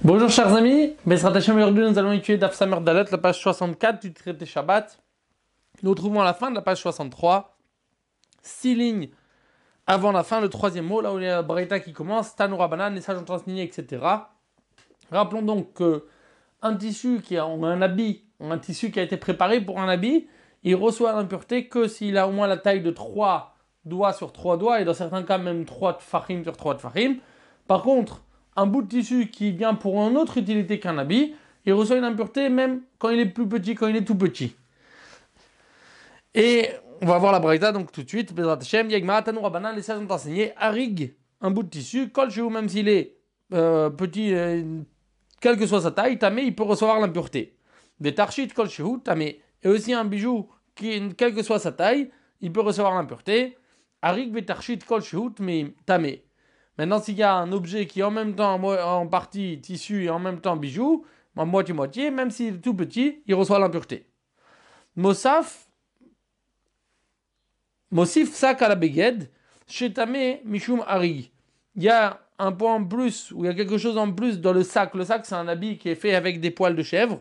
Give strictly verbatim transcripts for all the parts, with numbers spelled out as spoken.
Bonjour chers amis, Bezrat Hashem, aujourd'hui nous allons étudier Daf Samer Dalet, la page soixante-quatre du traité Shabbat. Nous retrouvons à la fin de la page soixante-trois, six lignes avant la fin, le troisième mot, là où il y a la Braïta qui commence, Tanoura Banan, les sages ont enseigné, et cetera. Rappelons donc qu'un tissu qui a un habit, un tissu qui a été préparé pour un habit, il reçoit l'impureté que s'il a au moins la taille de trois doigts sur trois doigts, et dans certains cas même trois tfachim sur trois tfachim. Par contre, un bout de tissu qui vient pour une autre utilité qu'un habit, il reçoit une impureté même quand il est plus petit, quand il est tout petit. Et on va voir la braïta donc tout de suite. Bezrat Hashem, Yagmara Tanoura Banan, les sages ont enseigné, Harig, un bout de tissu, kol shehu, même s'il est euh, petit, euh, quelle que soit sa taille, tamé, il peut recevoir l'impureté. Des tarchit kol shehu, tamé. Et aussi un bijou, qui, quelle que soit sa taille, il peut recevoir l'impureté. Harig, ve tarchit kol shehu, tamé. Maintenant, s'il y a un objet qui est en même temps en partie tissu et en même temps bijou, en moitié-moitié, même s'il est tout petit, il reçoit l'impureté. Mosaf, Mosif sak à la beged, shetame mishum harig. Il y a un point en plus, ou il y a quelque chose en plus dans le sac. Le sac, c'est un habit qui est fait avec des poils de chèvre.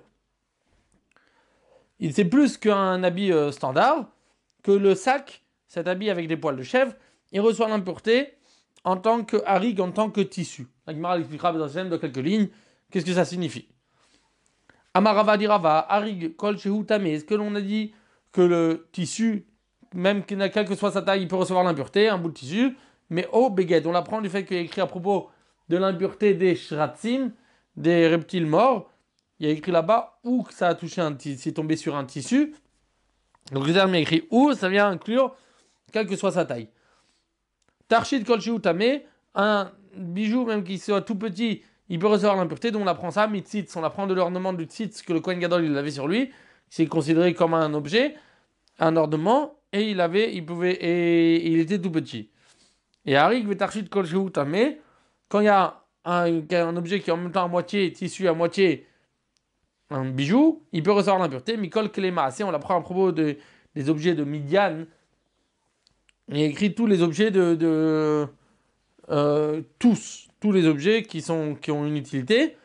Il c'est plus qu'un habit euh, standard, que le sac, cet habit avec des poils de chèvre, il reçoit l'impureté en tant que harig, en tant que tissu. La Gemara expliquera dans quelques lignes qu'est-ce que ça signifie. Amarava dirava, harig kol shehu tamé. Est-ce que l'on a dit que le tissu, même quelle que soit sa taille, il peut recevoir l'impureté, un bout de tissu, mais au beged, on apprend du fait qu'il y a écrit à propos de l'impureté des shratzim, des reptiles morts, il y a écrit là-bas où que ça a touché un tissu, c'est tombé sur un tissu. Donc le terme est écrit où, ça vient inclure quelle que soit sa taille. Tarchid kol shehu tamé, un bijou même qui soit tout petit, il peut recevoir l'impureté, donc on apprend ça, mitzitz, on apprend de l'ornement du tzitz que le Kohen Gadol il avait sur lui, c'est considéré comme un objet, un ornement, et il avait, il pouvait, et il était tout petit. Et harig ve tarchid kol shehu tamé, quand il y a un, un objet qui est en même temps à moitié tissu, à moitié un bijou, il peut recevoir l'impureté, mikol klema, on l'apprend à propos de, des objets de Midian. Il y a écrit tous les objets de, de euh, tous, tous les objets qui sont qui ont une utilité.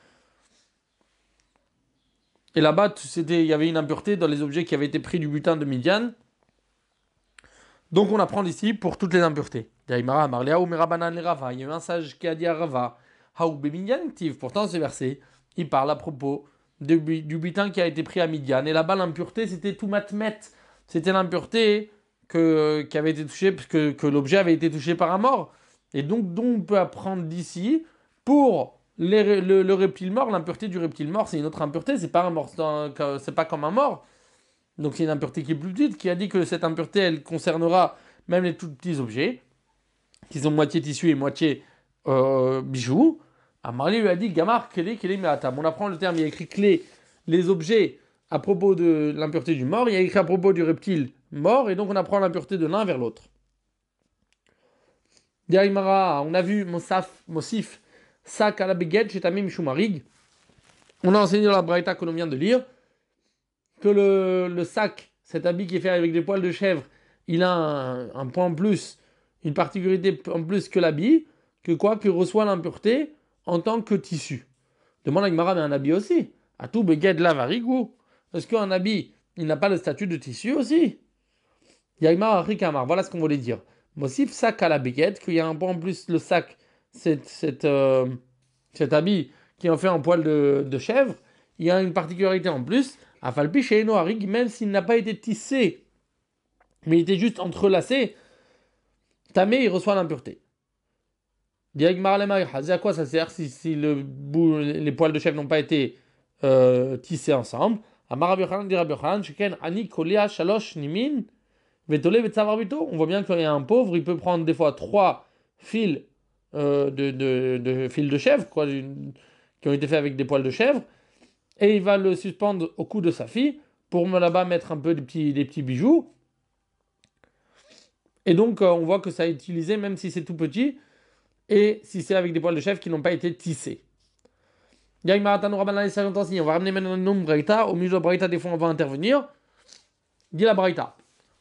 Et là-bas, c'était, il y avait une impureté dans les objets qui avaient été pris du butin de Midian. Donc on apprend ici pour toutes les impuretés. Il y a eu un sage qui a dit à Rava, pourtant ce verset, il parle à propos de, du butin qui a été pris à Midian. Et là-bas, l'impureté, c'était tout matmet. C'était l'impureté que, qui avait été touchée, parce que, que l'objet avait été touché par un mort. Et donc, donc on peut apprendre d'ici, pour les, le, le reptile mort, l'impureté du reptile mort, c'est une autre impureté, c'est pas, un mort, c'est pas comme un mort. Donc c'est une impureté qui est plus petite, qui a dit que cette impureté, elle concernera même les tout petits objets, qui sont moitié tissu et moitié euh, bijoux. Amarli lui a dit, Gamar, Kele, Kele, Meatam. On apprend le terme, il y a écrit clé, les objets à propos de l'impureté du mort, il y a écrit à propos du reptile mort, et donc on apprend l'impureté de l'un vers l'autre. Diaïmara, on a vu Mosaf, Mosif, Sak à la Beged, chez Tamim Shumarig. On a enseigné dans la Braïta que l'on vient de lire que le, le sac, cet habit qui est fait avec des poils de chèvre, il a un, un point en plus, une particularité en plus que l'habit, que quoi, que reçoit l'impureté en tant que tissu. Demande à Gemara, mais un habit aussi. À tout Beged la varigou. Est-ce qu'un habit, il n'a pas le statut de tissu aussi? Yagmar Rikamar, voilà ce qu'on voulait dire. Mosif sac à la Beged, qu'il y a un point en plus, le sac, cette, cette, euh, cet habit qui est en fait en poil de, de chèvre, il y a une particularité en plus. Afalpi chez Harig, même s'il n'a pas été tissé, mais il était juste entrelacé, tamé, il reçoit l'impureté. À quoi ça sert si, si le bout, les poils de chèvre n'ont pas été euh, tissés ensemble? On voit bien qu'il y a un pauvre, il peut prendre des fois trois fils euh, de, de, de fils de chèvre, quoi, qui ont été faits avec des poils de chèvre, et il va le suspendre au cou de sa fille pour là-bas mettre un peu des petits, des petits bijoux. Et donc, euh, on voit que ça est utilisé même si c'est tout petit et si c'est avec des poils de chèvre qui n'ont pas été tissés. On va ramener maintenant le nom Braïta. Au milieu de Braïta, des fois, on va intervenir. Dit la Braïta.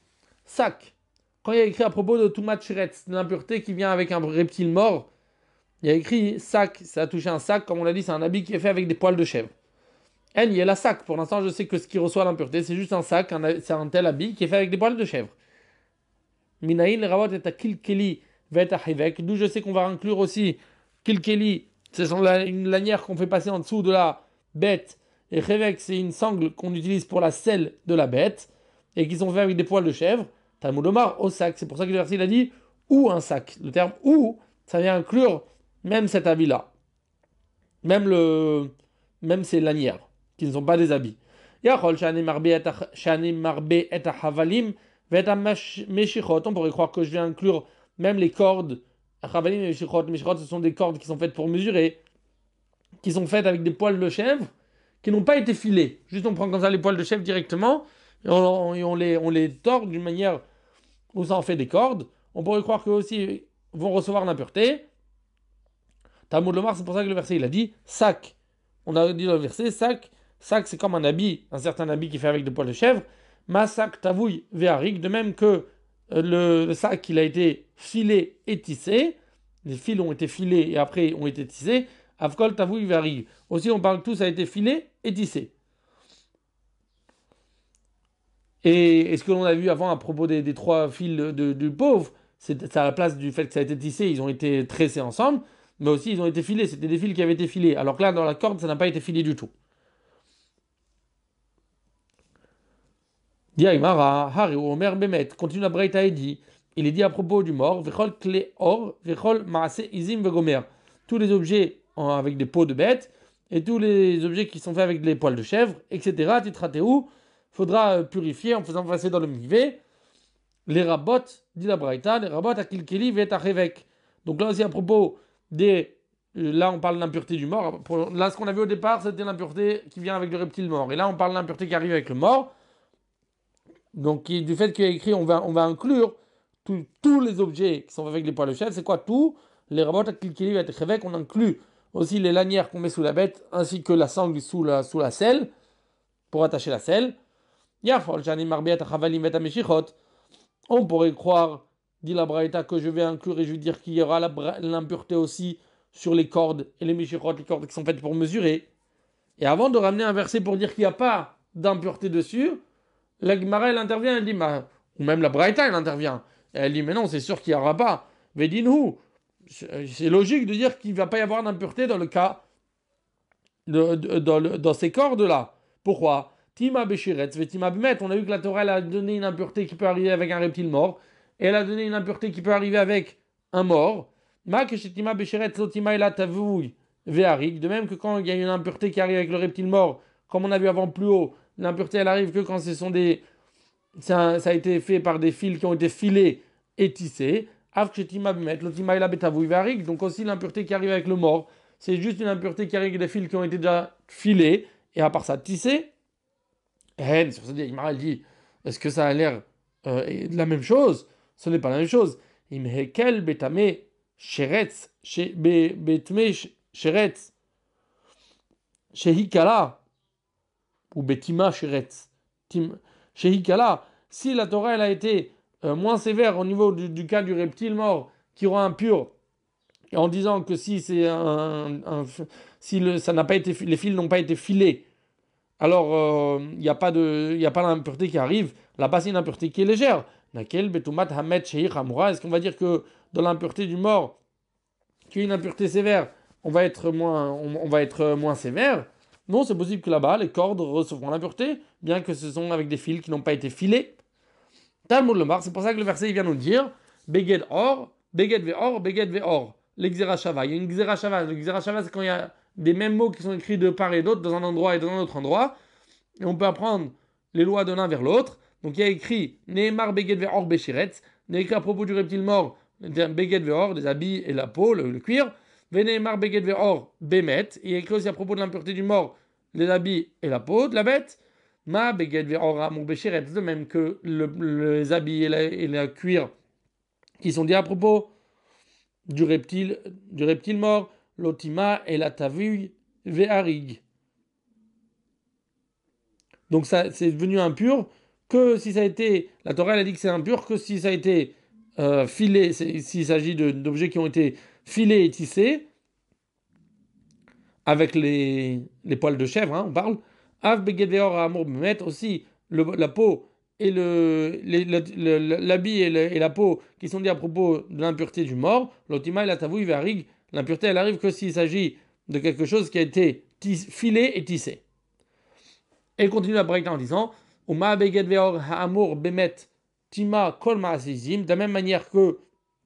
Sac. Quand il y a écrit à propos de Toumat Shiretz, l'impureté qui vient avec un reptile mort, Il y a écrit sac, ça a touché un sac, comme on l'a dit, c'est un habit qui est fait avec des poils de chèvre. Elle, il y a la sac. Pour l'instant, je sais que ce qui reçoit l'impureté, c'est juste un sac, un- c'est un tel habit qui est fait avec des poils de chèvre. Minaïl, Ravot et à Kilkeli, vet à Hivek, d'où je sais qu'on va inclure aussi Kilkeli, c'est une lanière qu'on fait passer en dessous de la bête, et Hivek, c'est une sangle qu'on utilise pour la selle de la bête, et qui sont faits avec des poils de chèvre. Talmud Omar, au sac. C'est pour ça que le verset il a dit ou un sac. Le terme ou, ça vient inclure même cet habit-là. Même, le, même ces lanières, qui ne sont pas des habits. On pourrait croire que je viens inclure même les cordes. Chavalim et Meshichot. Meshichot, ce sont des cordes qui sont faites pour mesurer, qui sont faites avec des poils de chèvre, qui n'ont pas été filés. Juste on prend comme ça les poils de chèvre directement, et on, et on les, on les tord d'une manière où ça en fait des cordes. On pourrait croire qu'eux aussi vont recevoir l'impureté. Talmud Lomar, c'est pour ça que le verset il a dit sac. On a dit dans le verset sac. Sac, c'est comme un habit, un certain habit qui est fait avec des poils de chèvre. Ma sac tavouille véharik, de même que euh, le, le sac il a été filé et tissé. Les fils ont été filés et après ont été tissés. Avkol tavouille véharik. Aussi, on parle que tout ça a été filé et tissé. Et, et ce que l'on a vu avant à propos des, des trois fils de, de, du pauvre, c'est à la place du fait que ça a été tissé, ils ont été tressés ensemble, mais aussi ils ont été filés, c'était des fils qui avaient été filés. Alors que là, dans la corde, ça n'a pas été filé du tout. Diaïmara, Hari ou Omer Bemet, continue la Braïta et dit, il est dit à propos du mort, Vechol Kle Or, Vechol Maase Izim Vegomer, tous les objets en- avec des peaux de bête, et tous les objets qui sont faits avec des poils de chèvre, et cetera, Titrateu, faudra euh, purifier en faisant passer dans le mivé. Les rabots, dit la Braïta, les rabots à Kilkeli Vetachevek. Donc là aussi à propos des. euh, Là on parle de l'impureté du mort. Pour- Là ce qu'on a vu au départ c'était l'impureté qui vient avec le reptile mort. Et là on parle de l'impureté qui arrive avec le mort. Donc qui- du fait qu'il y a écrit on va, on va inclure tous tous les objets qui sont avec les poils de chèvre. C'est quoi tout? Les rabots à Kilkeli Vetachevek, on inclut aussi les lanières qu'on met sous la bête ainsi que la sangle sous la, sous la selle pour attacher la selle. Yafol, Shani Marbiat Chavalim Vetameshichot. On pourrait croire, dit la Braïta, que je vais inclure et je vais dire qu'il y aura l'impureté aussi sur les cordes et les michirot, les cordes qui sont faites pour mesurer. Et avant de ramener un verset pour dire qu'il n'y a pas d'impureté dessus, la Gemara elle intervient, elle dit, bah, ou même la Braïta elle intervient. Et elle dit, mais non, c'est sûr qu'il n'y aura pas. Vedinhu, c'est logique de dire qu'il ne va pas y avoir d'impureté dans le cas de, de- dans, le- dans ces cordes-là. Pourquoi? Tima Beshiretz, Vetima Bemet. On a vu que la Torah elle a donné une impureté qui peut arriver avec un reptile mort. Et elle a donné une impureté qui peut arriver avec un mort. Ma Keshetima Beshiretz, Lotima Ela Tavouy, Veharik. De même que quand il y a une impureté qui arrive avec le reptile mort, comme on a vu avant plus haut, l'impureté elle arrive que quand ce sont des. Ça, ça a été fait par des fils qui ont été filés et tissés. Av Keshetima Bemet, Lotima Ela Betavouy, Veharik. Donc aussi l'impureté qui arrive avec le mort. C'est juste une impureté qui arrive avec des fils qui ont été déjà filés et à part ça tissés. Hen, sur ce dit, Imara, elle dit, est-ce que ça a l'air euh, de la même chose? Ce n'est pas la même chose. Imhekel betame sheretz, she- be- betme sh- sheretz, shehikala, ou betima sheretz, tim- shehikala. Si la Torah elle a été euh, moins sévère au niveau du, du cas du reptile mort qui rend impur, en disant que si c'est un, un- si le, ça n'a pas été, les fils n'ont pas été filés, alors il n'y a pas de, il a pas l'impureté qui arrive. Là-bas, c'est une impureté qui est légère. Laquelle betumat hamet sheir hamura. Est-ce qu'on va dire que dans l'impureté du mort, qui est une impureté sévère, on va être moins, on, on va être moins sévère? Non, c'est possible que là-bas, les cordes recevront l'impureté, bien que ce sont avec des fils qui n'ont pas été filés. Talmud Lomar, c'est pour ça que le verset il vient nous dire Beged or, Beged ve or, Beged ve or. L'exerashava. Il y a une xerashava. L'exerashava, c'est quand il y a des mêmes mots qui sont écrits de part et d'autre, dans un endroit et dans un autre endroit. Et on peut apprendre les lois de l'un vers l'autre. Donc il y a écrit Nehemar Beged ve or Beshiretz. Il y a écrit à propos du reptile mort Beged ve or, des habits et la peau, le, le cuir. Venehemar Beged ve or Bemet. Il y a écrit aussi à propos de l'impureté du mort, les habits et la peau de la bête. Ma beged ve'ora mon béchéretz, de même que le, les habits et la, et la cuir qui sont dits à propos du reptile, du reptile mort, l'otima et la tavuy ve'arig. Donc ça, c'est devenu impur que si ça a été, la Torah elle a dit que c'est impur que si ça a été euh, filé, s'il s'agit de- d'objets qui ont été filés et tissés, avec les, les poils de chèvre, hein, on parle. Av beged ve'or ha'amur bemet, aussi le, la peau et le, les- le- le- l'habit et, le- et la peau qui sont dits à propos de l'impureté du mort. L'otima et la tavoui varig, l'impureté elle arrive que s'il s'agit de quelque chose qui a été tis- filé et tissé. Et il continue la break en disant Uma beged ve'or ha'amur bemet tima kol ma'asizim, de la même manière que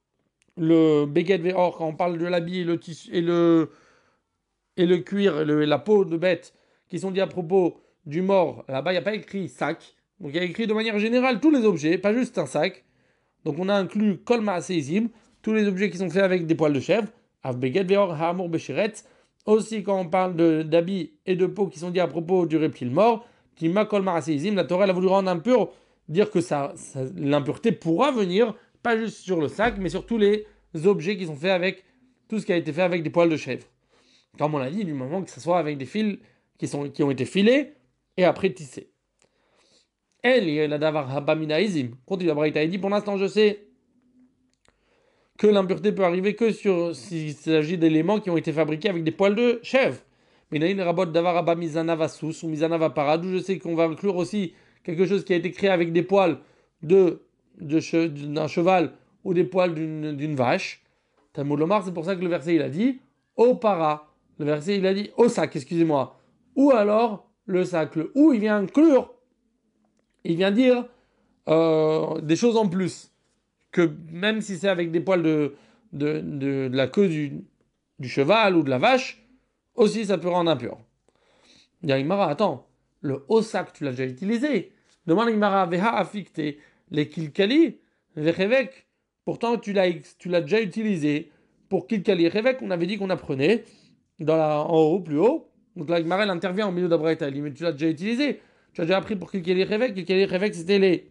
le beged ve'or, quand on parle de l'habit et le, tissu, et le, et le cuir et, le- et la peau de bête qui sont dits à propos du mort, là-bas il n'y a pas écrit sac. Donc il y a écrit de manière générale tous les objets, pas juste un sac. Donc on a inclus kol ma'asizim, tous les objets qui sont faits avec des poils de chèvre. Av beged ve'or ha'amur besheret. Aussi quand on parle de- d'habits et de peau qui sont dits à propos du reptile mort, tima kol ma'asizim, la Torah elle a voulu rendre impur, dire que ça, ça- l'impureté pourra venir, pas juste sur le sac, mais sur tous les objets qui sont faits avec tout ce qui a été fait avec des poils de chèvre. Comme on l'a dit, du moment que ce soit avec des fils qui, sont, qui ont été filés et après tissés. Elle, il y a la davar habaminaizim. Continue la Braïta, il dit pour l'instant je sais que l'impureté peut arriver que sur s'il s'agit d'éléments qui ont été fabriqués avec des poils de chèvre. Mais il y a une rabot davar abamizanava sous ou mizanava paradou, je sais qu'on va inclure aussi quelque chose qui a été créé avec des poils de, de che- d'un cheval ou des poils d'une, d'une vache. Talmud Lomar, c'est pour ça que le verset il a dit au para. Le verset il a dit au sac, excusez-moi. Ou alors le sac. Le ou il vient inclure, il vient dire euh, des choses en plus. Que même si c'est avec des poils de, de, de, de la queue du, du cheval ou de la vache, aussi ça peut rendre impur. Il y a Imara, attends, le haut sac, tu l'as déjà utilisé. Demande Imara, veha afikte, les kilkali, vechevek. Pourtant, tu l'as, tu l'as déjà utilisé. Pour kilkali et revek, on avait dit qu'on apprenait dans la, en haut, plus haut. Donc là, Imara, elle intervient au milieu d'Abraïta. Elle dit, mais tu l'as déjà utilisé. Tu as déjà appris pour kilkali et revek. Kilkali et revek, c'était les,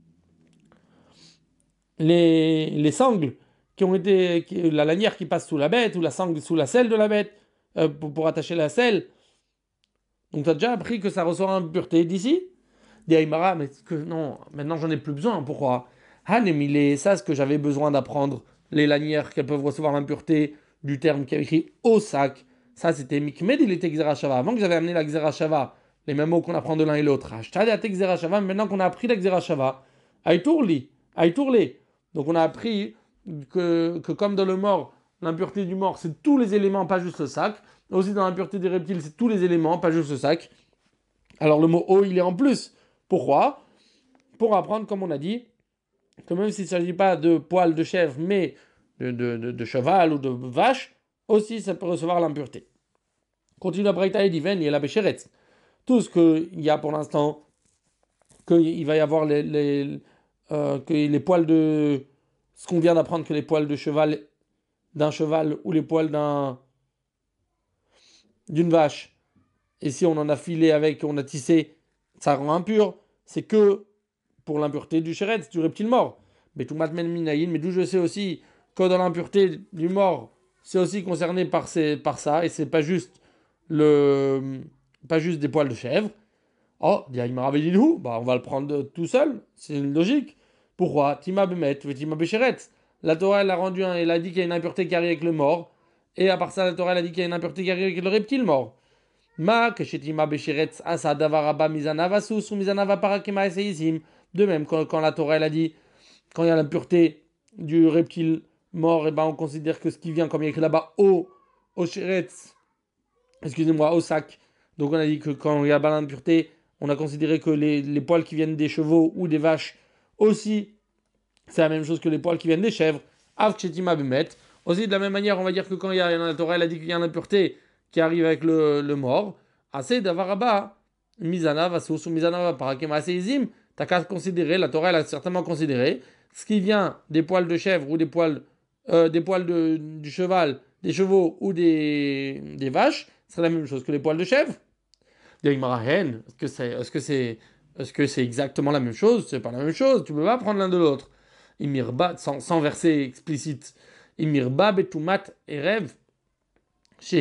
les, les sangles qui ont été, qui- la lanière qui passe sous la bête ou la sangle sous la selle de la bête euh, pour, pour attacher la selle. Donc tu as déjà appris que ça ressort impureté d'ici. Dit Aymara, mais que, non, maintenant j'en ai plus besoin. Pourquoi Hanemile, ça ce que j'avais besoin d'apprendre, les lanières qu'elles peuvent recevoir l'impureté du terme qui est écrit au sac. Ça c'était Mikmed, il était Xerashava. Avant que j'avais amené la Xerashava, les mêmes mots qu'on apprend de l'un et l'autre. Hashtag Xerashava, maintenant qu'on a appris la Xerashava, Aïtourli, Aïtourli. Donc on a appris que, que comme dans le mort, l'impureté du mort, c'est tous les éléments, pas juste le sac. Aussi dans l'impureté des reptiles, c'est tous les éléments, pas juste le sac. Alors le mot eau, il est en plus. Pourquoi Pour apprendre, comme on a dit, que même s'il ne s'agit pas de poils de chèvre, mais de, de, de, de cheval ou de vache, aussi ça peut recevoir l'impureté. Continue la Braïta et Diven et la Béchéretz. Tout ce qu'il y a pour l'instant, qu'il va y avoir les, les, euh, que les poils de... Ce qu'on vient d'apprendre, que les poils de cheval d'un cheval ou les poils d'un d'une vache, et si on en a filé avec, on a tissé, ça rend impur, c'est que pour l'impureté du chéretz, du reptile mort. Mais tout matmen minayin, mais d'où je sais aussi que dans l'impureté du mort, c'est aussi concerné par, ces, par ça, et c'est pas juste le pas juste des poils de chèvre. Oh, il m'avait dit nous, bah on va le prendre tout seul, c'est une logique. Pourquoi Tima bemet, tima béchéretz. La Torah elle a rendu un, elle a dit qu'il y a une impureté qui arrive avec le mort, et à part ça la Torah elle a dit qu'il y a une impureté qui arrive avec le reptile mort. Ma keshetima beshiretz asa davaraba mizanava sus ou mizanava parakema eseizim. De même, quand, quand la Torah elle a dit, quand il y a l'impureté du reptile mort, et ben on considère que ce qui vient, comme il y a écrit là-bas, au, au shiretz, excusez-moi, au sac. Donc on a dit que quand il y a l'impureté, on a considéré que les, les poils qui viennent des chevaux ou des vaches aussi, c'est la même chose que les poils qui viennent des chèvres. Av kshetima bemet. Aussi de la même manière, on va dire que quand il y a la Torah elle a dit qu'il y a l'impureté qui arrive avec le, le mort, assez d'avaraba, misana vasos ou misana vaparakema seizim, t'as qu'à considérer, la Torah elle a certainement considéré, ce qui vient des poils de chèvre ou des poils, euh, des poils de, du cheval, des chevaux ou des, des vaches, c'est la même chose que les poils de chèvre. Est-ce que c'est, est-ce que c'est, est-ce que c'est exactement la même chose? C'est pas la même chose, tu peux pas prendre l'un de l'autre. Imirba, sans, sans verset explicite. Imirba betumat erev. Si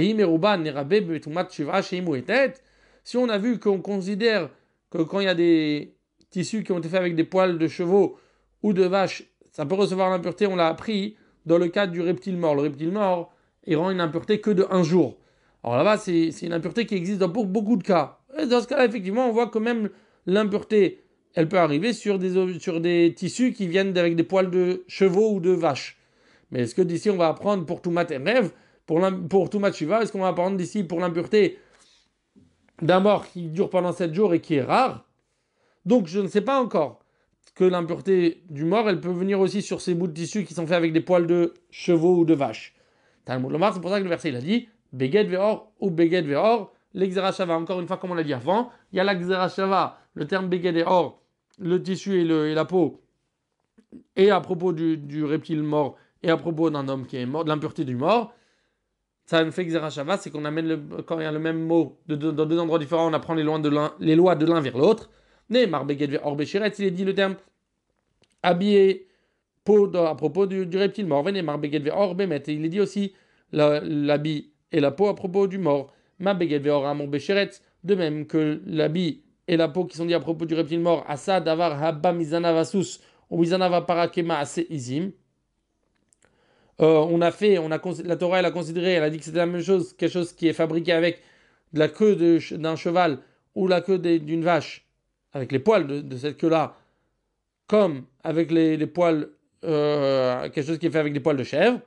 on a vu qu'on considère que quand il y a des tissus qui ont été faits avec des poils de chevaux ou de vaches, ça peut recevoir l'impureté, on l'a appris dans le cadre du reptile mort. Le reptile mort, il rend une impureté que de un jour. Alors là-bas, c'est une impureté qui existe dans beaucoup de cas. Et dans ce cas-là, effectivement, on voit que même l'impureté, elle peut arriver sur des, sur des tissus qui viennent avec des poils de chevaux ou de vaches. Mais est-ce que d'ici, on va apprendre pour tout mat et rêve, pour, pour tout mat shiva, est-ce qu'on va apprendre d'ici pour l'impureté d'un mort qui dure pendant sept jours et qui est rare? Donc, je ne sais pas encore que l'impureté du mort, elle peut venir aussi sur ces bouts de tissu qui sont faits avec des poils de chevaux ou de vaches. Talmud Lomar, c'est pour ça que le verset, il a dit Beged ve'or ou Beged ve'or, l'exerashava. Encore une fois, comme on l'a dit avant, il y a l'exerashava, le terme Beged et or, le tissu et, le, et la peau, et à propos du, du reptile mort, et à propos d'un homme qui est mort, de l'impureté du mort. Ça me fait Xerashava, c'est qu'on amène le, quand il y a le même mot de, de, dans deux endroits différents, on apprend les lois de l'un, les lois de l'un vers l'autre. Mais Marbeged ve Orbeshiret, il est dit le terme habillé peau à propos du, du reptile mort. Venez Marbeged ve Orbemet, il est dit aussi l'habit et la peau à propos du mort. Marbeged ve Oramor Besheret, de même que l'habit et la peau qui sont dit à propos du reptile mort. Asa davar haba mizanavasus ou mizanava parakema ase izim. Euh, on a fait, on a, la Torah elle a considéré, elle a dit que c'était la même chose, quelque chose qui est fabriqué avec de la queue d'un cheval ou la queue d'une vache, avec les poils de, de cette queue-là, comme avec les, les poils, euh, quelque chose qui est fait avec des poils de chèvre.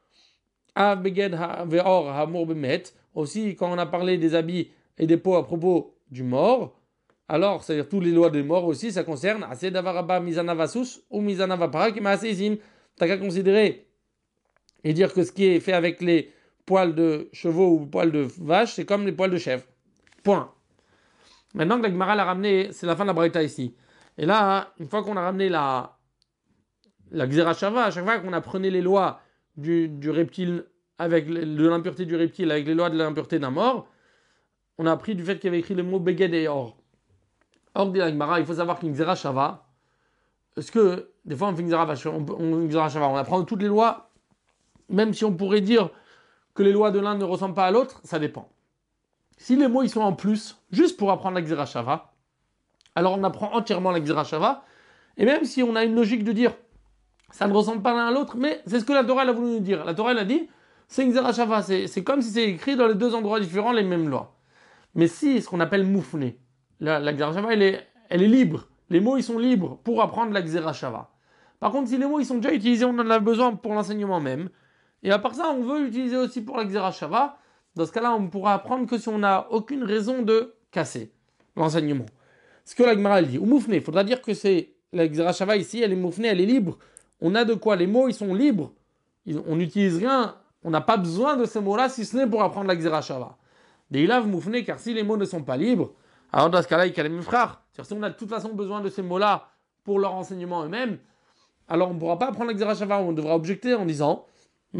Aussi, quand on a parlé des habits et des peaux à propos du mort, alors, c'est-à-dire tous les lois des morts aussi, ça concerne assez davaraba mizanavasus ou mizanavapara qui m'a assez isim. T'as qu'à considérer et dire que ce qui est fait avec les poils de chevaux ou poils de vache, c'est comme les poils de chèvre. Point. Maintenant que la Gemara l'a ramené, c'est la fin de la Braïta ici. Et là, une fois qu'on a ramené la, la Xerashava, à chaque fois qu'on apprenait les lois du, du reptile, avec de l'impureté du reptile, avec les lois de l'impureté d'un mort, on a appris du fait qu'il y avait écrit le mot Beged et Or. Or, dit la Gemara, il faut savoir qu'une Xerashava, est-ce que, des fois on fait une Xerashava, on, on, on apprend toutes les lois. Même si on pourrait dire que les lois de l'un ne ressemblent pas à l'autre, ça dépend. Si les mots ils sont en plus, juste pour apprendre la Xerashava, alors on apprend entièrement la Xerashava, et même si on a une logique de dire ça ne ressemble pas l'un à l'autre, mais c'est ce que la Torah elle a voulu nous dire. La Torah elle a dit c'est une Xerashava, c'est comme si c'est écrit dans les deux endroits différents les mêmes lois. Mais si ce qu'on appelle moufné, la, la Xerashava elle est, elle est libre, les mots ils sont libres pour apprendre la Xerashava. Par contre, si les mots ils sont déjà utilisés, on en a besoin pour l'enseignement même. Et à part ça, on veut l'utiliser aussi pour la Xerashava. Dans ce cas-là, on ne pourra apprendre que si on n'a aucune raison de casser l'enseignement. Ce que la Gemara dit, ou moufné, il faudra dire que c'est la Xerashava ici, elle est moufné, elle est libre. On a de quoi, les mots, ils sont libres. On n'utilise rien, on n'a pas besoin de ces mots-là, si ce n'est pour apprendre la Xerashava. Des ilav moufné, car si les mots ne sont pas libres, alors dans ce cas-là, il y a les mêmes frères. C'est-à-dire, si on a de toute façon besoin de ces mots-là pour leur enseignement eux-mêmes, alors on ne pourra pas apprendre la Xerashava, on devra objecter en disant tu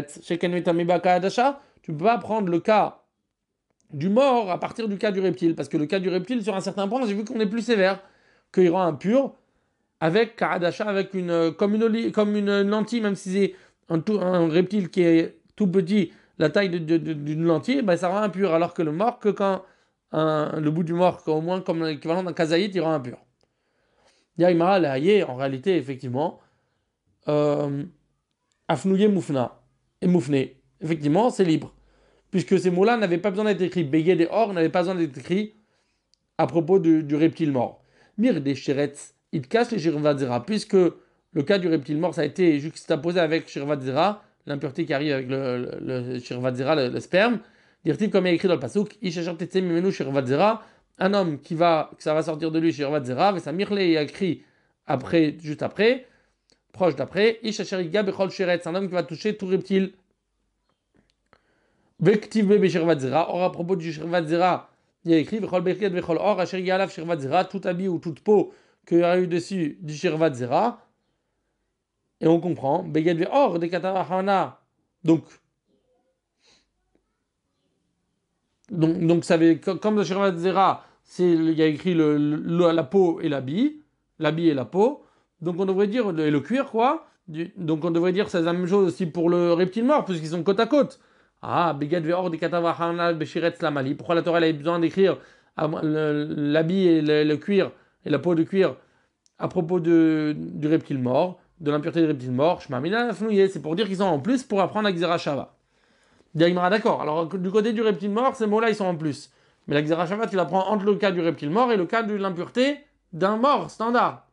ne peux pas prendre le cas du mort à partir du cas du reptile, parce que le cas du reptile, sur un certain point, j'ai vu qu'on est plus sévère, qu'il rend impur avec Kaadasha, avec une, comme, une, comme une lentille, même si c'est un, tout, un reptile qui est tout petit, la taille d'une lentille, ben ça rend impur, alors que le mort, que quand un, le bout du mort, au moins comme l'équivalent d'un kazaït, il rend impur. Yaïmara, en réalité, effectivement, euh, Afnouye Moufna et Moufné. Effectivement, c'est libre. Puisque ces mots-là n'avaient pas besoin d'être écrits. Beged et Or n'avaient pas besoin d'être écrits à propos du, du reptile mort. Mir des Sheretz, il cache les Shirvadzera. Puisque le cas du reptile mort, ça a été juxtaposé avec Shirvadzera, l'impureté qui arrive avec le, le, le Shirvadzera, le, le sperme. Dire-t-il comme il est écrit dans le Pasuk, Ishachar Tetse Mimenu Shirvadzera, un homme qui va, que ça va sortir de lui Shirvadzera, et ça Mirle est écrit après, juste après. Proche d'après, Ishachariga Bechol Sheretz, un homme qui va toucher tout reptile. Vektiv Bebe Shirvadzera, or à propos du Shirvadzera, il y a écrit Bechol Bechid Bechol Or, Asheriga Alav Shirvadzera, tout habit ou toute peau qu'il y a eu dessus du Shirvadzera. Et on comprend, Beged Ve Or de Katavahana. Donc, donc, donc ça veut, comme le Shirvadzera, il y a écrit le, le, la peau et l'habit, l'habit et la peau. Donc on devrait dire, et le cuir quoi, du, donc on devrait dire c'est la même chose aussi pour le reptile mort, puisqu'ils sont côte à côte. Ah, Beged Ve'or de Katavahana Beshiretz Lamali. Pourquoi la Torah elle a besoin d'écrire l'habit et le, le cuir, et la peau de cuir, à propos de, du reptile mort, de l'impureté du reptile mort, Shmamina Fnouye, c'est pour dire qu'ils sont en plus pour apprendre la Xerashava. Daïmara, d'accord. Alors, du côté du reptile mort, ces mots-là, ils sont en plus. Mais la Xerashava, tu la prends entre le cas du reptile mort et le cas de l'impureté d'un mort standard.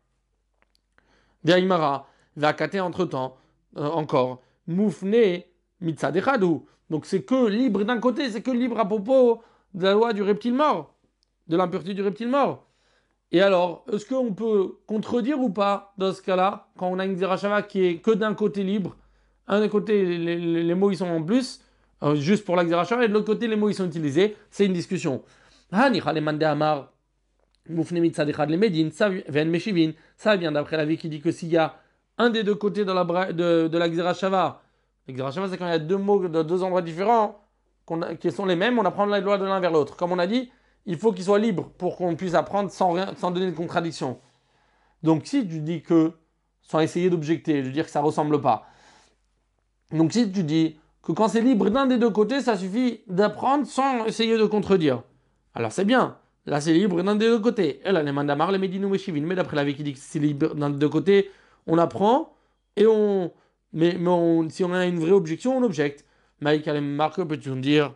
Daïmara, Vakate entre-temps, euh, encore. Moufne, Mitzadechadou. Donc, c'est que libre d'un côté, c'est que libre à propos de la loi du reptile mort, de l'impureté du reptile mort. Et alors, est-ce qu'on peut contredire ou pas dans ce cas-là, quand on a une Xerashava qui est que d'un côté libre, un côté, les, les, les mots ils sont en plus, euh, juste pour la Xerashava, et de l'autre côté, les mots ils sont utilisés, c'est une discussion. Ah, Nicha le mande amar, moufne mitzadechad le medin, ça ven meshivin, ça vient d'après la vie qui dit que s'il y a un des deux côtés de la, de, de la Xerashava, la Xerashava c'est quand il y a deux mots de deux endroits différents, a, qui sont les mêmes, on apprend la loi de l'un vers l'autre. Comme on a dit, il faut qu'il soit libre pour qu'on puisse apprendre sans, rien, sans donner de contradiction. Donc si tu dis que, sans essayer d'objecter, de dire que ça ne ressemble pas, donc si tu dis que quand c'est libre d'un des deux côtés, ça suffit d'apprendre sans essayer de contredire. Alors c'est bien, là c'est libre d'un des deux côtés. Et là, les mandamar, les médinou et chivin, mais d'après la vie qui dit que c'est libre d'un des deux côtés, on apprend, et on... Mais, mais on, si on a une vraie objection, on objecte. Maïk Marque peut-tu nous dire,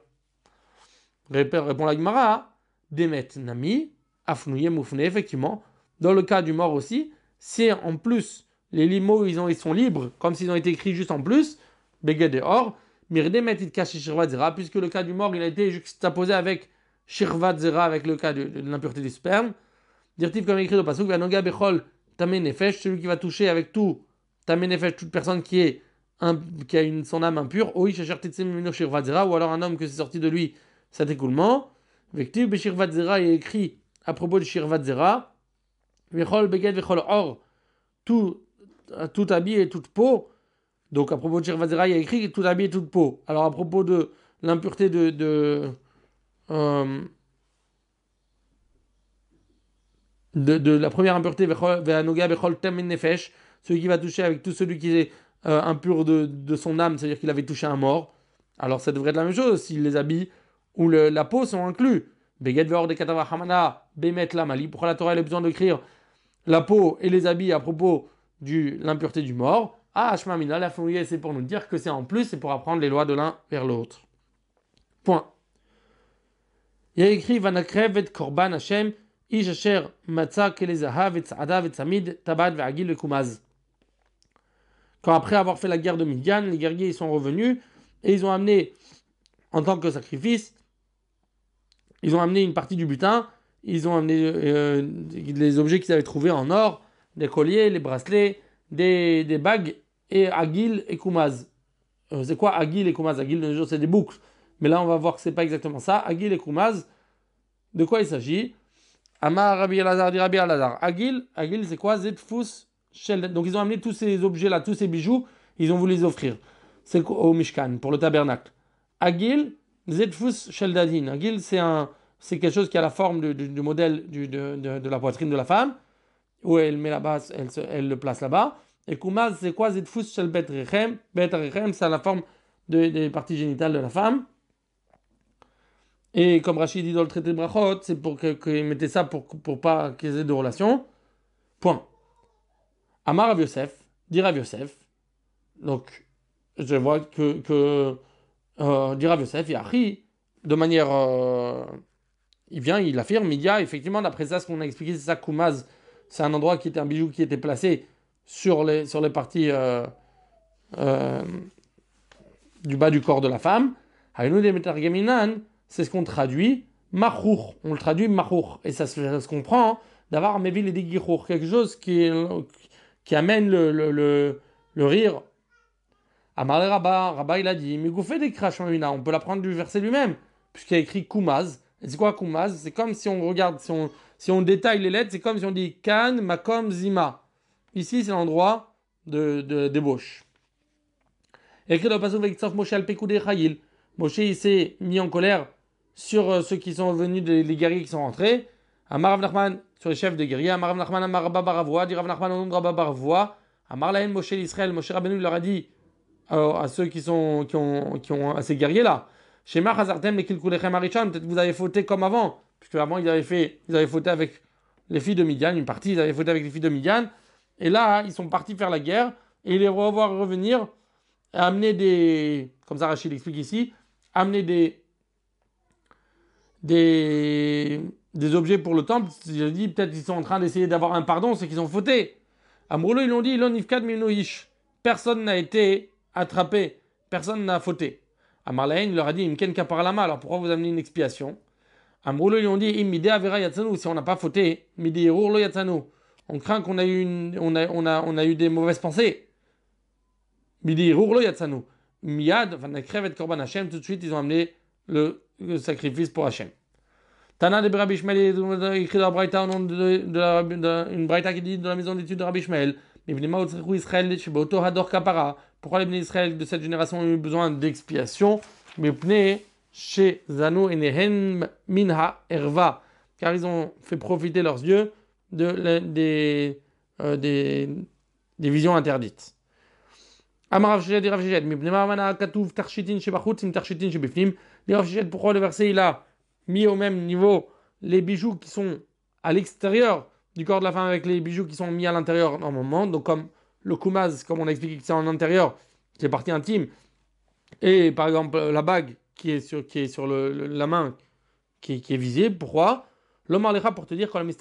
répond la Gemara, Demet Nami, Afnouye Moufne, effectivement, dans le cas du mort aussi, c'est en plus, les mots ils, ont, ils sont libres, comme s'ils ont été écrits juste en plus, Beged et Or, Mirdemet Itkashi Shirvat Zera, puisque le cas du mort il a été juxtaposé avec Shirvat Zera, avec le cas de, de l'impureté du sperme. Dirtif comme écrit au Pasuk, Vanoga Bechol Tamen Nefesh, celui qui va toucher avec tout, Tamen Nefesh, toute personne qui, est un, qui a une, son âme impure, Oi Shachar Titzim Mino Shirvat Zera, ou alors un homme que c'est sorti de lui cet écoulement. Vektiv Beshirvat Zera est écrit à propos de Shirvat Zera, Vechol Beged Vechol Or, tout, tout habit et toute peau. Donc à propos de Shirvat Zera, il y a écrit tout habit et toute peau. Alors à propos de l'impureté de, de, euh, de, de la première impureté, Ve'anoga Bechol Temen Nefesh, celui qui va toucher avec tout celui qui est euh, impur de, de son âme, c'est-à-dire qu'il avait touché un mort. Alors ça devrait être la même chose si les habits ou le, la peau sont inclus. Beged ve'or de katava hamana bemet lamali. Pourquoi la Torah a besoin d'écrire la peau et les habits à propos de l'impureté du mort? Ah, Hashmamina, la fouille, c'est pour nous dire que c'est en plus, c'est pour apprendre les lois de l'un vers l'autre. Point. Il y a écrit Vanakrev et Korban Hashem, Ish Asher Matza Kelezaha et Tzada et Tzamid Tabad Ve'agil et Kumaz. Quand après avoir fait la guerre de Midian, les guerriers ils sont revenus et ils ont amené, en tant que sacrifice, ils ont amené une partie du butin, ils ont amené euh, les objets qu'ils avaient trouvés en or, des colliers, les bracelets, des, des bagues, et Agil et Kumaz. Euh, c'est quoi Agil et Kumaz? Agil, c'est des boucles. Mais là, on va voir que c'est pas exactement ça. Agil et Kumaz, de quoi il s'agit? Amar Rabbi Elazar, dit Rabbi Elazar. Agil, Agil, c'est quoi? Zetfus Shel. Donc, ils ont amené tous ces objets-là, tous ces bijoux, ils ont voulu les offrir. C'est au Mishkan, pour le tabernacle. Agil, Zetfus Sheldadin. Agil, c'est, un, c'est quelque chose qui a la forme du, du, du modèle du, de, de, de la poitrine de la femme, où elle met là-bas, elle, elle le place là-bas. Et Kumaz, c'est quoi? Zetfus Shel Bet Rechem. Bet Rechem, c'est la forme de, des parties génitales de la femme. Et comme Rachid dit dans le traité de Brachot, c'est pour qu'ils mettaient ça pour, pour pas qu'ils aient de relations. Point. Amar Rav Yosef, dit Rav Yosef. Donc, je vois que, que euh, dit Rav Yosef, il a ri de manière. Euh, il vient, il affirme, il y a effectivement, d'après ça, ce qu'on a expliqué, c'est ça, Kumaz, c'est un endroit qui était un bijou qui était placé sur les, sur les parties euh, euh, du bas du corps de la femme. Haïnou des Metargaminan, c'est ce qu'on traduit, machour. On le traduit machour. Et ça se, ça se comprend d'avoir mévil et déguichour. Quelque chose qui, qui amène le, le, le, le rire. Amar Rabba, Rabba il a dit, mais vous faites des crachons, on peut l'apprendre du verset lui-même, puisqu'il y a écrit Kumaz. Et c'est quoi Kumaz? C'est comme si on regarde, si on, si on détaille les lettres, c'est comme si on dit Kan, Makom, Zima. Ici, c'est l'endroit de, de débauche. Écrit dans le passage avec Tsof Moshe al-Pekoudé Chayil. Moshe, il s'est mis en colère sur euh, ceux qui sont venus, des, les guerriers qui sont rentrés. Amar Rav Nachman, sur les chefs de guerriers. Amar Rav Nachman, Amar Rabba Baravoa, dit Rav Nachman au nom de Rabba Baravoa. Amar Lahen Moshe l'Israël, Moshe Rabbeinu leur a dit euh, à ceux qui sont, qui ont, qui ont, à ces guerriers-là. Shema Chazartem le Kilkulechem Arichan, peut-être que vous avez fauté comme avant, puisque avant ils avaient fait, ils avaient fauté avec les filles de Midian, une partie ils avaient fauté avec les filles de Midian, et là ils sont partis faire la guerre, et ils les vont voir revenir, amener des, comme ça Rachid explique ici, amener des, des, des objets pour le temple, j'ai dit peut-être qu'ils sont en train d'essayer d'avoir un pardon, c'est qu'ils ont fauté. Amroulo, ils l'ont dit, Ilon Ifkad Minoish. Personne n'a été attrapé, personne n'a fauté. Amarlaïn il leur a dit, Imken Kaparalama, alors pourquoi vous amenez une expiation? Amroulo, ils ont dit, Imide Avera Yatsanu, si on n'a pas fauté, Midi Rurlo Yatsanu. On craint qu'on a eu, une, on a, on a, on a eu des mauvaises pensées. Midi Rurlo Yatsanu. Miad, enfin, Nekrevet Korban Hashem, tout de suite, ils ont amené le, le sacrifice pour Hashem. Tana de Rabbi Ishmael, écrit dans la Braïta, au nom de, de, de, de, une Braïta qui dit dans la maison d'études de Rabbi Ishmael, pourquoi les bénis Israël de cette génération ont eu besoin d'expiation? Chez Zanu et Nehen Minha Erva, car ils ont fait profiter leurs yeux de, de, des, euh, des, des visions interdites. Pourquoi le verset il a mis au même niveau les bijoux qui sont à l'extérieur du corps de la femme avec les bijoux qui sont mis à l'intérieur normalement, donc comme le kumaz, comme on a expliqué que c'est en intérieur, qui est partie intime, et par exemple la bague qui est sur, qui est sur le, le, la main qui, qui est visible. Pourquoi? L'homme alecha pour te dire qu'il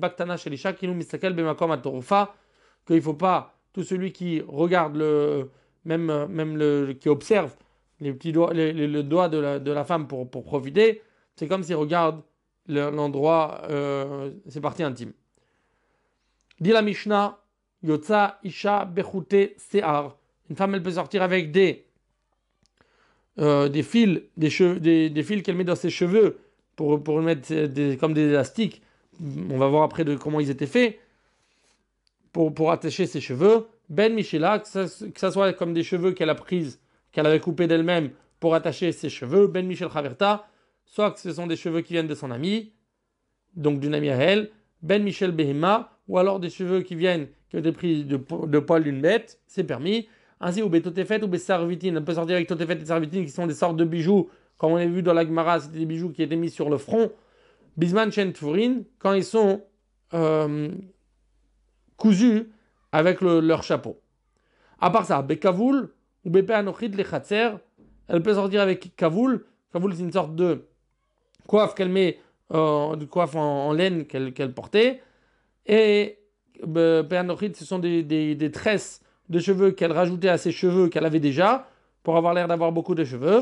ne faut pas tout celui qui regarde le même, même le qui observe les petits doigts, les, les, le doigt de la, de la femme pour, pour profiter, c'est comme s'il regarde le, l'endroit, euh, c'est partie intime. Dit la Mishnah, Yotza Isha Bechute Se'ar. Une femme, elle peut sortir avec des, euh, des fils, des, cheveux, des, des fils qu'elle met dans ses cheveux pour, pour mettre des, comme des élastiques. On va voir après de comment ils étaient faits. Pour, pour attacher ses cheveux. Ben Michela, que ça, que ça soit comme des cheveux qu'elle a prises, qu'elle avait coupés d'elle-même pour attacher ses cheveux. Ben Michel Chaverta, soit que ce sont des cheveux qui viennent de son ami, donc d'une amie à elle. Ben Michel Behema, ou alors des cheveux qui viennent, qui ont été pris de, de poil d'une bête, c'est permis. Ainsi, ou Betotefet ou Besarvitine, on peut sortir avec Totefet et Sarvitine qui sont des sortes de bijoux, comme on a vu dans la Gemara, c'était des bijoux qui étaient mis sur le front. Bisman Chen Tfurin, quand ils sont euh, cousus avec le, leur chapeau. À part ça, Bekavoul ou Bepe Anochid le Khatser, elle peut sortir avec Kavoul. Kavoul, c'est une sorte de coiffe qu'elle met, euh, de coiffe en, en laine qu'elle, qu'elle portait. Et Bepe Anochid, ce sont des, des, des tresses de cheveux qu'elle rajoutait à ses cheveux qu'elle avait déjà, pour avoir l'air d'avoir beaucoup de cheveux.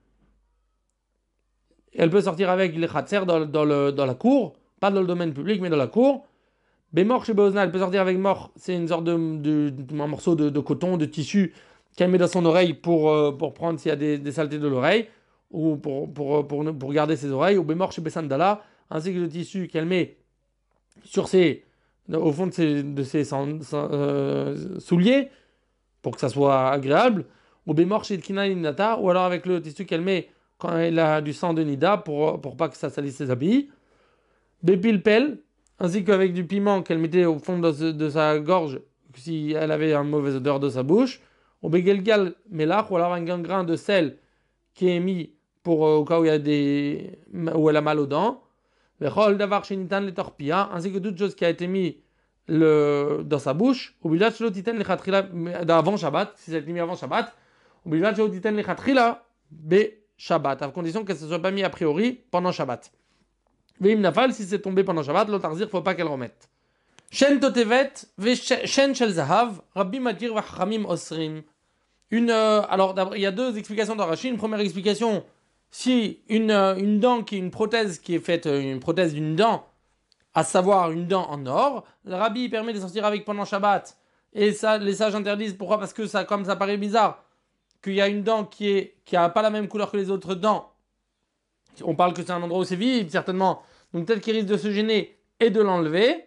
Elle peut sortir avec les Khatser dans, dans, le, dans la cour, pas dans le domaine public, mais dans la cour. Bémor chez Beozna, elle peut sortir avec mort, c'est une sorte de, de, de un morceau de, de coton, de tissu qu'elle met dans son oreille pour, euh, pour prendre s'il y a des, des saletés de l'oreille, ou pour, pour, pour, pour garder ses oreilles, ou Bémor chez Bessandala, ainsi que le tissu qu'elle met sur ses, au fond de ses, de ses sans, sans, euh, souliers, pour que ça soit agréable, ou Bémor chez Kina Nata, ou alors avec le tissu qu'elle met quand elle a du sang de Nida, pour, pour pas que ça salisse ses habits. Bépilpel, ainsi qu'avec du piment qu'elle mettait au fond de, de sa gorge, si elle avait une mauvaise odeur de sa bouche, ou begelgal melach, ou alors un grain de sel qui est mis pour euh, au cas où il y a des où elle a mal aux dents, vechol davar shenitan le torpilla, ainsi que toute chose qui a été mis le dans sa bouche, ou bilat shelo titen le khatrila avant Shabbat, si ça a été mis avant Shabbat, ou bilat shelo titen le khatrila be Shabbat, à condition que ça ne soit pas mis a priori pendant Shabbat. Veim nafal, si c'est tombé pendant Shabbat, l'otarzir, il ne faut pas qu'elle remette. Shen totevet, shen shel zahav, rabbi matir vachramim osrim. Une, euh, alors, il y a deux explications dans Rashi. Une première explication, si une, euh, une dent qui est une prothèse qui est faite, une prothèse d'une dent, à savoir une dent en or, le rabbi permet de sortir avec pendant Shabbat. Et ça, les sages interdisent. Pourquoi? Parce que ça, comme ça paraît bizarre, qu'il y a une dent qui est, qui a pas la même couleur que les autres dents. On parle que c'est un endroit où c'est vide, certainement. Donc peut-être qu'il risque de se gêner et de l'enlever.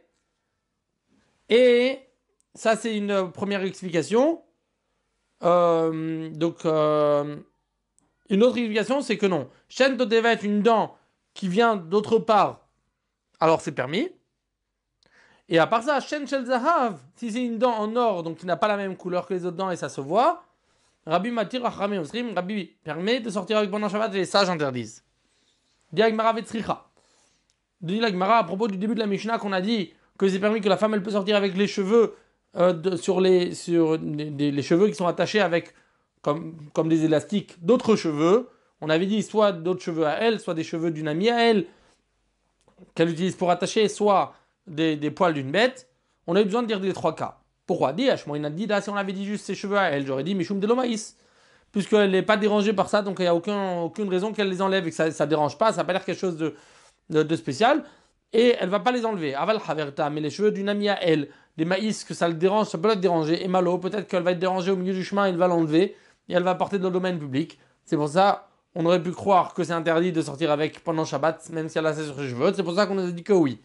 Et ça, c'est une première explication. Euh, donc, euh, une autre explication, c'est que non. Shen Totevet, une dent qui vient d'autre part, alors c'est permis. Et à part ça, Shen Shel Zahav, si c'est une dent en or, donc qui n'a pas la même couleur que les autres dents et ça se voit, Rabbi Matir Achrame Osrim, Rabbi permet de sortir avec pendant Shabbat et les sages interdisent. Dit Agmara Vetzricha. Dit l'Agmara à propos du début de la Mishnah qu'on a dit que c'est permis que la femme elle peut sortir avec les cheveux euh, de, sur, les, sur les, les cheveux qui sont attachés avec comme, comme des élastiques d'autres cheveux On avait dit soit d'autres cheveux à elle, soit des cheveux d'une amie à elle, qu'elle utilise pour attacher, soit des, des poils d'une bête. On a eu besoin de dire les trois cas. Pourquoi? Dis, moi, il a dit, là, si on avait dit juste ses cheveux à elle, j'aurais dit Mishum de l'Omaïs. Puisqu'elle n'est pas dérangée par ça, donc il n'y a aucun, aucune raison qu'elle les enlève et que ça ne dérange pas, ça n'a pas l'air quelque chose de, de, de spécial. Et elle ne va pas les enlever. Aval Haverta, mais les cheveux d'une amie à elle, des maïs, que ça le dérange, ça peut la déranger. Et Malo, peut-être qu'elle va être dérangée au milieu du chemin, elle va l'enlever et elle va porter dans le domaine public. C'est pour ça, on aurait pu croire que c'est interdit de sortir avec pendant Shabbat, même si elle a ça sur ses cheveux. C'est pour ça qu'on nous a dit que oui.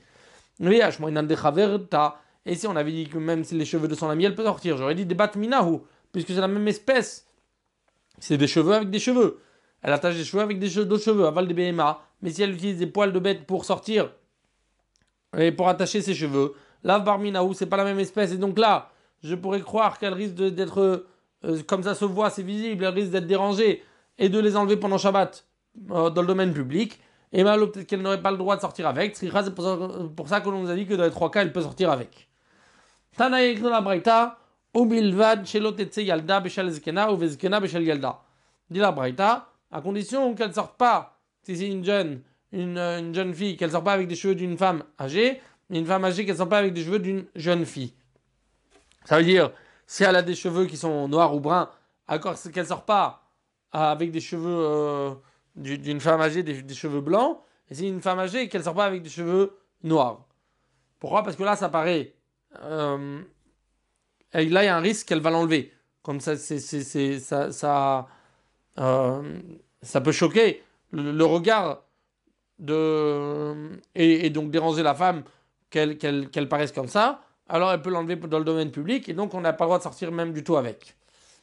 Et si on avait dit que même si les cheveux de son ami, elle peut sortir, j'aurais dit des bat minahu, puisque c'est la même espèce. C'est des cheveux avec des cheveux. Elle attache des cheveux avec des cheveux, d'autres cheveux, aval des B M A. Mais si elle utilise des poils de bête pour sortir et pour attacher ses cheveux, lave barminaou, c'est pas la même espèce. Et donc là, je pourrais croire qu'elle risque d'être, euh, comme ça se voit, c'est visible, elle risque d'être dérangée et de les enlever pendant Shabbat euh, dans le domaine public. Et mal, peut-être qu'elle n'aurait pas le droit de sortir avec. C'est pour ça, pour ça que l'on nous a dit que dans les trois cas, elle peut sortir avec. Tana écrit dans la Braïta, Umilvad shelotetse yalda beshel zkena ou vezkena beshel yalda. Dit la Braïta, à condition qu'elle ne sorte pas, si c'est une jeune, une, une jeune fille, qu'elle ne sort pas avec des cheveux d'une femme âgée, et une femme âgée qu'elle ne sort pas avec des cheveux d'une jeune fille. Ça veut dire, si elle a des cheveux qui sont noirs ou bruns, encore qu'elle ne sort pas avec des cheveux euh, d'une femme âgée, des, des cheveux blancs, et si une femme âgée qu'elle ne sort pas avec des cheveux noirs. Pourquoi? Parce que là, ça paraît... Euh, et là, il y a un risque qu'elle va l'enlever. Comme ça, c'est, c'est, c'est, ça, ça, euh, ça peut choquer le, le regard de, et, et donc déranger la femme qu'elle, qu'elle, qu'elle paraisse comme ça. Alors, elle peut l'enlever dans le domaine public et donc on n'a pas le droit de sortir même du tout avec.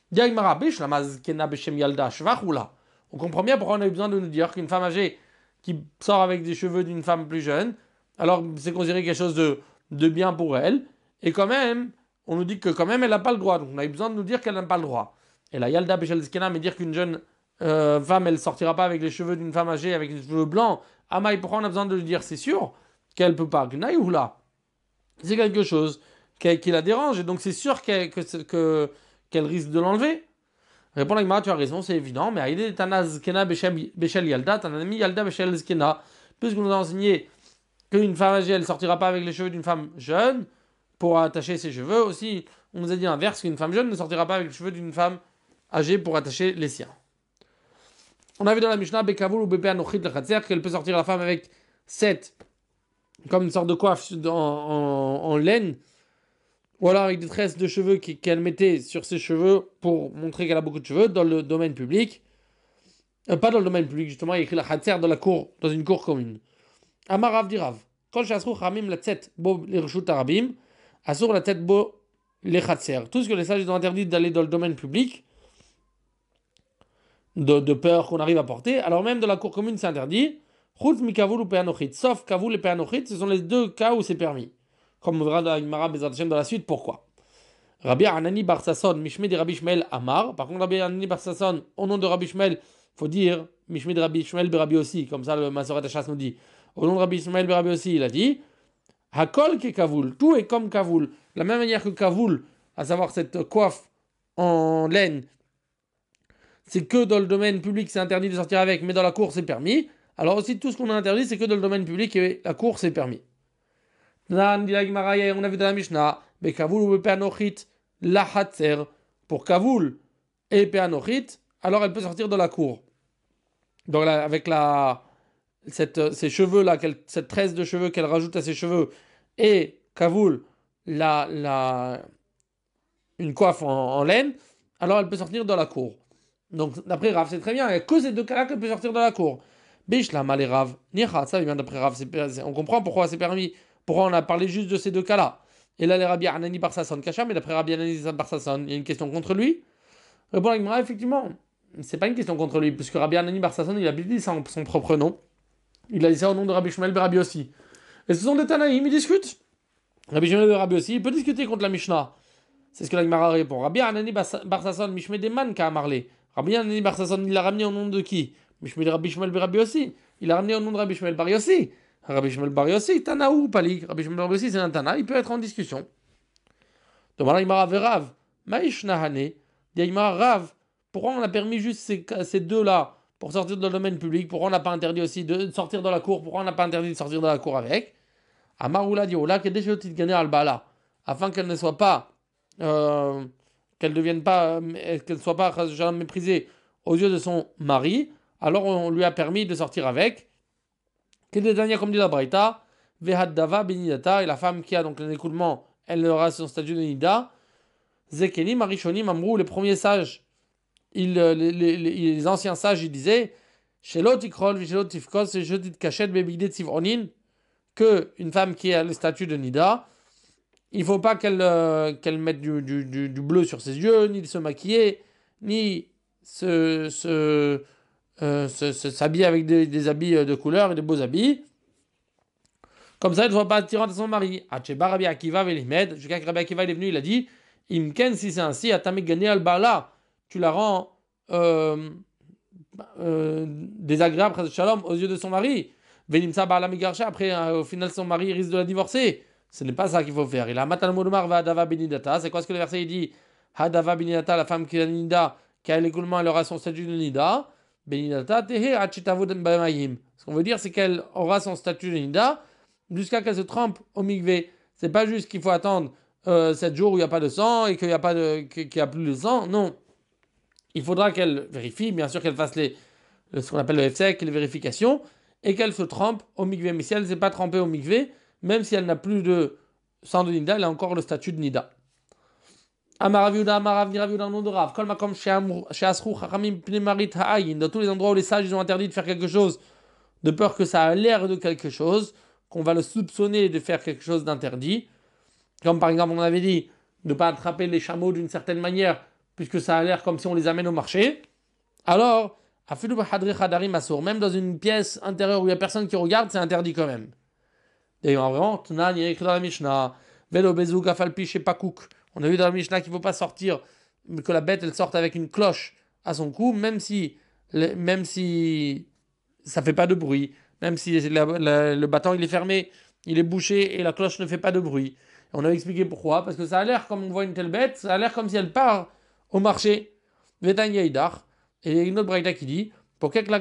On comprend bien pourquoi on a eu besoin de nous dire qu'une femme âgée qui sort avec des cheveux d'une femme plus jeune, alors c'est considéré quelque chose de, de bien pour elle. Et quand même, on nous dit que quand même elle n'a pas le droit. Donc on a eu besoin de nous dire qu'elle n'a pas le droit. Et la Yalda Beshel Zkena, mais dire qu'une jeune euh, femme, elle sortira pas avec les cheveux d'une femme âgée, avec les cheveux blancs. Amaï, pourquoi on a besoin de lui dire? C'est sûr qu'elle peut pas. Gnaï ou là, c'est quelque chose qui, qui la dérange. Et donc c'est sûr qu'elle, que, que, qu'elle risque de l'enlever. Répond la Gemara, tu as raison, c'est évident. Mais Aïdé Tana Zkena Beshel Yalda, t'en as mis Yalda Beshel Zkena. Puisqu'on nous a enseigné qu'une femme âgée, elle sortira pas avec les cheveux d'une femme jeune pour attacher ses cheveux. Aussi, on nous a dit l'inverse, qu'une femme jeune ne sortira pas avec les cheveux d'une femme âgée pour attacher les siens. On a vu dans la Mishnah, Bekavoul ou Bepe Anochit le Khatser, qu'elle peut sortir la femme avec sept, comme une sorte de coiffe en, en, en laine, ou alors avec des tresses de cheveux qu'elle mettait sur ses cheveux pour montrer qu'elle a beaucoup de cheveux dans le domaine public. Euh, pas dans le domaine public, justement, il y a écrit la Khatser dans la cour, dans une cour commune. Amar Rav Dirav. Kol Shasru Chamim la tête bo les Reshut Arabim, Asur la tête bo les Khatser. Tout ce que les sages ont interdit d'aller dans le domaine public, de, de peur qu'on arrive à porter, alors même dans la cour commune c'est interdit. Chutz mi Kavoul ou Peanochit. Sauf Kavoul et Peanochit, ce sont les deux cas où c'est permis. Comme on verra dans la Gemara Bezat Hashem dans la suite, pourquoi? Rabbi Anani Bar Sasson, Mishmé de Rabbi Shmuel Amar. Par contre, Rabbi Anani Bar Sasson, au nom de Rabbi Shmuel, faut dire Mishmé de Rabbi Shmuel Berabi aussi, comme ça le Masoret Hachas nous dit. Au nom de Rabbi Shmuel Berabi aussi, il a dit Hakol ke Kavoul, tout est comme Kavoul. De la même manière que Kavoul, à savoir cette coiffe en laine, c'est que dans le domaine public c'est interdit de sortir avec, mais dans la cour c'est permis. Alors aussi tout ce qu'on a interdit c'est que dans le domaine public et la cour c'est permis. On a vu dans la Mishnah, Bekavoul ou Peanochit, la Hatzer, pour Kavoul et Peanochit, alors elle peut sortir de la cour. Donc là, avec la, cette, ces cheveux là, cette tresse de cheveux qu'elle rajoute à ses cheveux, et Kavoul, la, la, une coiffe en, en laine, alors elle peut sortir de la cour. Donc d'après Rav, c'est très bien, il n'y a que ces deux cas-là qu'elle peut sortir de la cour. Bishla malé Rav, Nicha, ça vient d'après Rav, on comprend pourquoi c'est permis, pourquoi on a parlé juste de ces deux cas-là. Et là, les Rabbi Anani Bar Sasson Kacha, mais d'après Rabbi Anani Bar Sasson, il y a une question contre lui. Répond la Gemara, effectivement, c'est pas une question contre lui, puisque Rabbi Anani Bar Sasson, il a dit son, son propre nom. Il a dit ça au nom de Rabbi Shmuel Berabi aussi. Et ce sont des Tanaïm, ils discutent. Rabbi Shmuel Berabi aussi, il peut discuter contre la Mishnah. C'est ce que la Gemara répond. Rabbi Anani Bar Sasson, Mishmé Deman Ka Amarle. Rabbi Anani Bar Sasson, il l'a ramené au nom de qui? Mishmé de Rabbi Shmuel Berabi aussi. Il l'a ramené au nom de Rabbi Shmuel Bari aussi. Rabbi Shmuel Bari aussi, Tana ou Palik. Rabbi Shmuel Bari aussi, c'est un Tana, il peut être en discussion. Donc là, il m'a Rav. Maïsh Nahane. Il m'a Rav. Pourquoi on a permis juste ces, ces deux-là pour sortir dans le domaine public, pourquoi on n'a pas interdit aussi de sortir dans la cour, pourquoi on n'a pas interdit de sortir dans la cour avec? Amaroula dit Ola que déjà tu gagner al bala, afin qu'elle ne soit pas, euh, qu'elle ne devienne pas, qu'elle ne soit pas méprisée aux yeux de son mari, alors on lui a permis de sortir avec. Que des derniers comme dit la Braïta, Vehad Dava Benidata, et la femme qui a donc un écoulement, elle aura son statut de Nida. Zekeni, Marishoni, Mamrou, les premiers sages, ils, les, les, les, les anciens sages, ils disaient Shelot Ikrol, Vishelot Tifkos, et Jetit Kachet, Bebigde Tivronin, que une femme qui a le statut de Nida, il ne faut pas qu'elle, euh, qu'elle mette du, du, du, du bleu sur ses yeux, ni se maquiller, ni se, se, euh, se, se, s'habiller avec des, des habits de couleur et des beaux habits. Comme ça, elle ne soit pas attirante à son mari. Acheba Rabbi Akiva Velimed, jusqu'à que Rabbi Akiva est venu, il a dit Imken, si c'est ainsi, Atamik Gani al-Bala, tu la rends euh, euh, désagréable, Shalom, aux yeux de son mari. Venimsa Bala Migarcha, après, euh, au final, son mari risque de la divorcer. Ce n'est pas ça qu'il faut faire. Il a Matal Moudumar va Hadava Benidata. C'est quoi ce que le verset dit? Hadava Benidata, la femme qui a Nida, qui a l'écoulement, elle aura son statut de Nida. Benidata, Tehe Achitavud Bamayim. Ce qu'on veut dire, c'est qu'elle aura son statut de Nida jusqu'à qu'elle se trempe au mikvé. C'est pas juste qu'il faut attendre euh, sept jours où il n'y a pas de sang et qu'il n'y a, pas de, qu'il n'y a plus de sang. Non. Il faudra qu'elle vérifie, bien sûr qu'elle fasse les, ce qu'on appelle le F S E C, les vérifications, et qu'elle se trempe au mikvé. Mais si elle ne s'est pas trempée au mikvé, même si elle n'a plus de sang de Nida, elle a encore le statut de Nida. Amaraviuda, Amaraviuda, nom de Rav. Kol makom she'asru chachamim pneumarit ha'ayin. Dans tous les endroits où les sages ils ont interdit de faire quelque chose, de peur que ça a l'air de quelque chose, qu'on va le soupçonner de faire quelque chose d'interdit. Comme par exemple, on avait dit de ne pas attraper les chameaux d'une certaine manière, puisque ça a l'air comme si on les amène au marché. Alors, même dans une pièce intérieure où il n'y a personne qui regarde, c'est interdit quand même. D'ailleurs, vraiment, il y a écrit dans la Mishnah, Velo Bezou Gafalpi chez Pakouk. On a vu dans la Mishnah qu'il ne faut pas sortir, que la bête elle sorte avec une cloche à son cou, même si, même si ça ne fait pas de bruit, même si la, la, le battant il est fermé, il est bouché et la cloche ne fait pas de bruit. Et on a expliqué pourquoi, parce que ça a l'air, comme on voit une telle bête, ça a l'air comme si elle part au marché. Vetan Yaïdar. Et il y a une autre braïta qui dit, pour que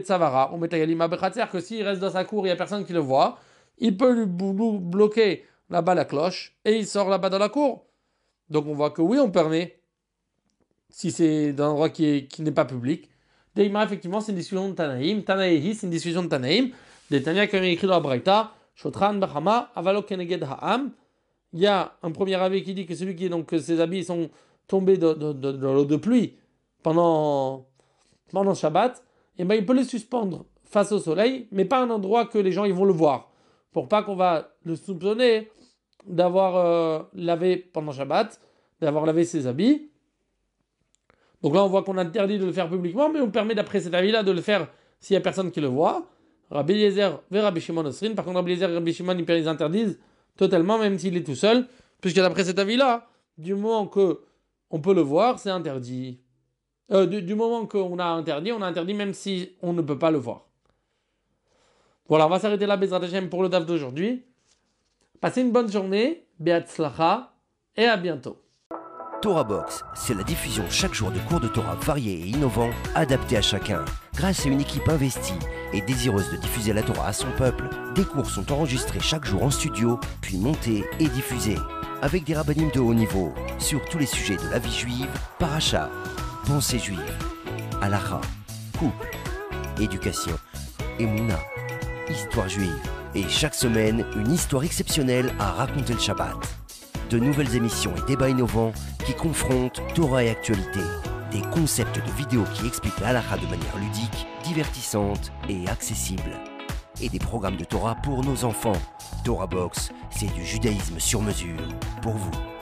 s'il reste dans sa cour, il n'y a personne qui le voit, il peut lui bloquer là-bas la cloche et il sort là-bas dans la cour. Donc on voit que oui, on permet, si c'est dans un endroit qui, est, qui n'est pas public. Deima, effectivement, c'est une discussion de Tanaïm. Tanaïhi, c'est une discussion de Tanaïm. Des Tania qui ont écrit dans la Braïta, Shotran Bahama, Avalo Keneged Ha'am. Il y a un premier avis qui dit que celui qui est donc que ses habits sont tombés de, de, de, de l'eau de pluie pendant, pendant Shabbat, et ben il peut les suspendre face au soleil, mais pas à un endroit que les gens ils vont le voir, pour pas qu'on va le soupçonner d'avoir euh, lavé pendant Shabbat, d'avoir lavé ses habits. Donc là on voit qu'on interdit de le faire publiquement, mais on permet d'après cet avis-là de le faire s'il n'y a personne qui le voit. Rabbi Eliezer et Rabbi Shimon Osrin, par contre Rabbi Eliezer et Rabbi Shimon ils les interdisent totalement, même s'il est tout seul, puisque d'après cet avis-là, du moment que on peut le voir, c'est interdit. Euh, du, du moment qu'on a interdit, on a interdit même si on ne peut pas le voir. Voilà, on va s'arrêter là, Bezrat Hashem, pour le D A F d'aujourd'hui. Passez une bonne journée, Be'atzlacha, et à bientôt. Torah Box, c'est la diffusion chaque jour de cours de Torah variés et innovants, adaptés à chacun. Grâce à une équipe investie et désireuse de diffuser la Torah à son peuple, des cours sont enregistrés chaque jour en studio, puis montés et diffusés. Avec des rabbinim de haut niveau, sur tous les sujets de la vie juive, paracha, pensée juive, halakha, couple, éducation, émouna, histoire juive. Et chaque semaine, une histoire exceptionnelle à raconter le Shabbat. De nouvelles émissions et débats innovants qui confrontent Torah et actualité. Des concepts de vidéos qui expliquent la halakha de manière ludique, divertissante et accessible. Et des programmes de Torah pour nos enfants. Torah Box, c'est du judaïsme sur mesure pour vous.